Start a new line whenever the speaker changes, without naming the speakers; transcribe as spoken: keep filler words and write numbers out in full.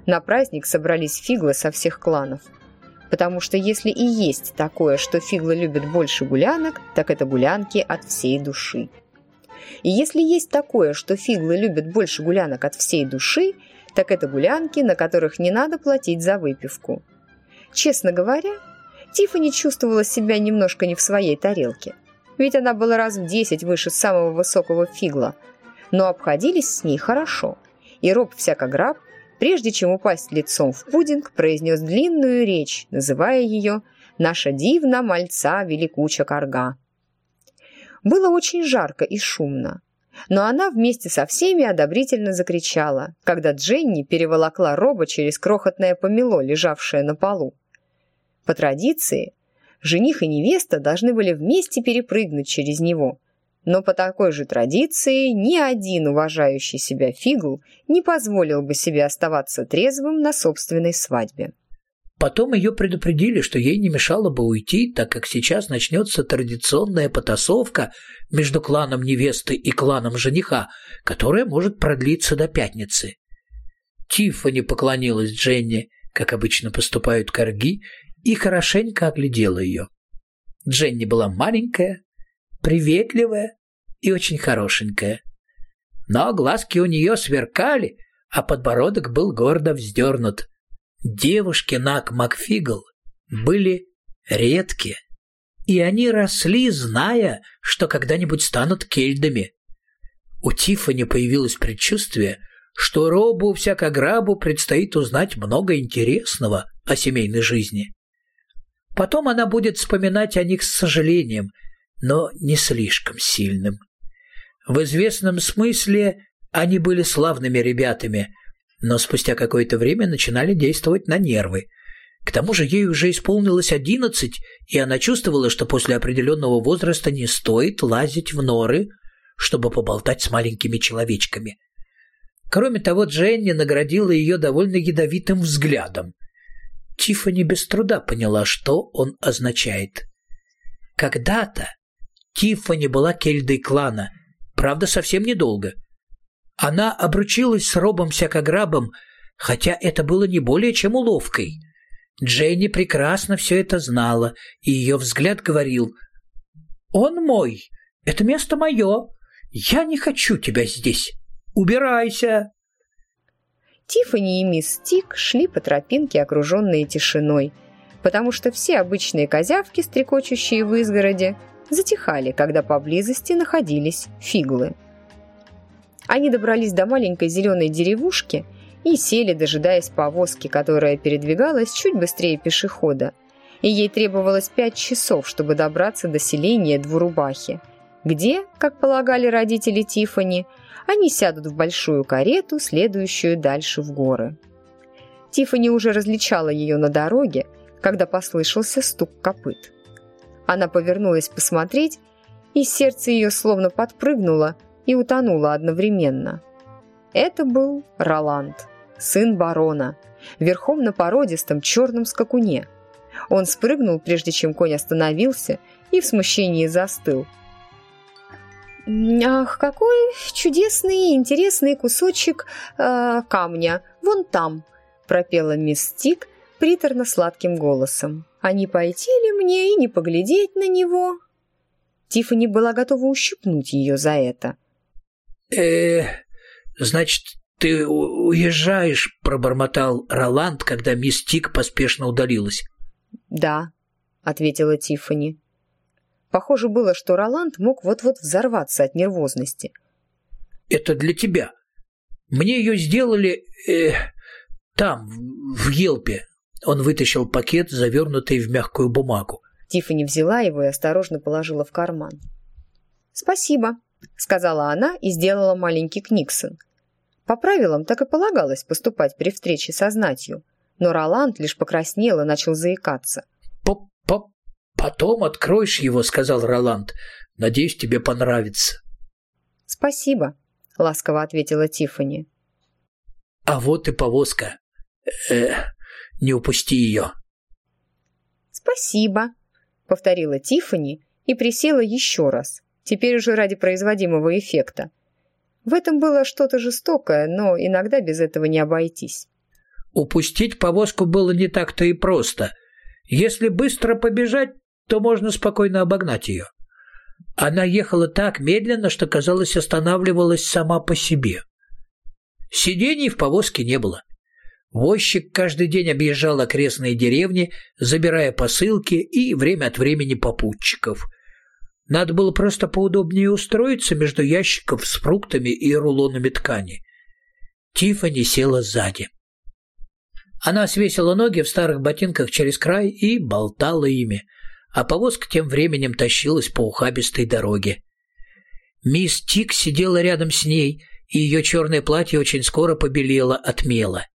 На праздник собрались фиглы со всех кланов. Потому что если и есть такое, что фиглы любят больше гулянок, так это гулянки от всей души. И если есть такое, что фиглы любят больше гулянок от всей души, так это гулянки, на которых не надо платить за выпивку. Честно говоря, Тиффани чувствовала себя немножко не в своей тарелке. Ведь она была раз в десять выше самого высокого фигла. Но обходились с ней хорошо. И Роб всякограб, прежде чем упасть лицом в пудинг, произнес длинную речь, называя ее «Наша дивна мальца великуча карга». Было очень жарко и шумно, но она вместе со всеми одобрительно закричала, когда Дженни переволокла Роба через крохотное помело, лежавшее на полу. По традиции, жених и невеста должны были вместе перепрыгнуть через него, но по такой же традиции ни один уважающий себя фигл не позволил бы себе оставаться трезвым на собственной свадьбе.
Потом ее предупредили, что ей не мешало бы уйти, так как сейчас начнется традиционная потасовка между кланом невесты и кланом жениха, которая может продлиться до пятницы. Тиффани поклонилась Дженни, как обычно поступают карги, и хорошенько оглядела ее. Дженни была маленькая, приветливая и очень хорошенькая. Но глазки у нее сверкали, а подбородок был гордо вздернут. Девушки Нак Макфигл были редкие, и они росли, зная, что когда-нибудь станут кельдами. У Тиффани появилось предчувствие, что Робу всякограбу предстоит узнать много интересного о семейной жизни. Потом она будет вспоминать о них с сожалением, но не слишком сильным. В известном смысле они были славными ребятами, но спустя какое-то время начинали действовать на нервы. К тому же ей уже исполнилось одиннадцать, и она чувствовала, что после определенного возраста не стоит лазить в норы, чтобы поболтать с маленькими человечками. Кроме того, Дженни наградила ее довольно ядовитым взглядом. Тиффани без труда поняла, что он означает. Когда-то Тиффани была кельдой клана, правда, совсем недолго. Она обручилась с Робом всякограбом, хотя это было не более чем уловкой. Дженни прекрасно все это знала, и ее взгляд говорил: «Он мой, это место мое, я не хочу тебя здесь, убирайся».
Тиффани и мисс Тик шли по тропинке, окруженные тишиной, потому что все обычные козявки, стрекочущие в изгороде, затихали, когда поблизости находились фиглы. Они добрались до маленькой зеленой деревушки и сели, дожидаясь повозки, которая передвигалась чуть быстрее пешехода, и ей требовалось пять часов, чтобы добраться до селения Двурубахи, где, как полагали родители Тиффани, они сядут в большую карету, следующую дальше в горы. Тиффани уже различала ее на дороге, когда послышался стук копыт. Она повернулась посмотреть, и сердце ее словно подпрыгнуло и утонуло одновременно. Это был Роланд, сын барона, верхом на породистом черном скакуне. Он спрыгнул, прежде чем конь остановился, и в смущении застыл. «Ах, какой чудесный, интересный кусочек э, камня! Вон там!» – пропела мисс Тик приторно-сладким голосом. «А не пойти ли мне и не поглядеть на него?» Тиффани была готова ущипнуть ее за это.
«Э, значит, ты уезжаешь?» – пробормотал Роланд, когда мисс Тик поспешно удалилась.
«Да», – ответила Тиффани. Похоже было, что Роланд мог вот-вот взорваться от нервозности.
«Это для тебя. Мне ее сделали э, там, в Елпе». Он вытащил пакет, завернутый в мягкую бумагу.
Тиффани взяла его и осторожно положила в карман. «Спасибо», — сказала она и сделала маленький книксон. По правилам так и полагалось поступать при встрече со знатью, но Роланд лишь покраснел и начал заикаться.
«По-по «Потом откроешь его», — сказал Роланд. «Надеюсь, тебе понравится».
«Спасибо», — ласково ответила Тиффани.
«А вот и повозка. Э, не упусти ее».
«Спасибо», — повторила Тиффани и присела еще раз, теперь уже ради производимого эффекта. В этом было что-то жестокое, но иногда без этого не обойтись.
Упустить повозку было не так-то и просто. Если быстро побежать, то можно спокойно обогнать ее. Она ехала так медленно, что, казалось, останавливалась сама по себе. Сидений в повозке не было. Возчик каждый день объезжал окрестные деревни, забирая посылки и время от времени попутчиков. Надо было просто поудобнее устроиться между ящиков с фруктами и рулонами ткани. Тиффани села сзади. Она свесила ноги в старых ботинках через край и болтала ими, а повозка тем временем тащилась по ухабистой дороге. Мисс Тик сидела рядом с ней, и ее черное платье очень скоро побелело от мела.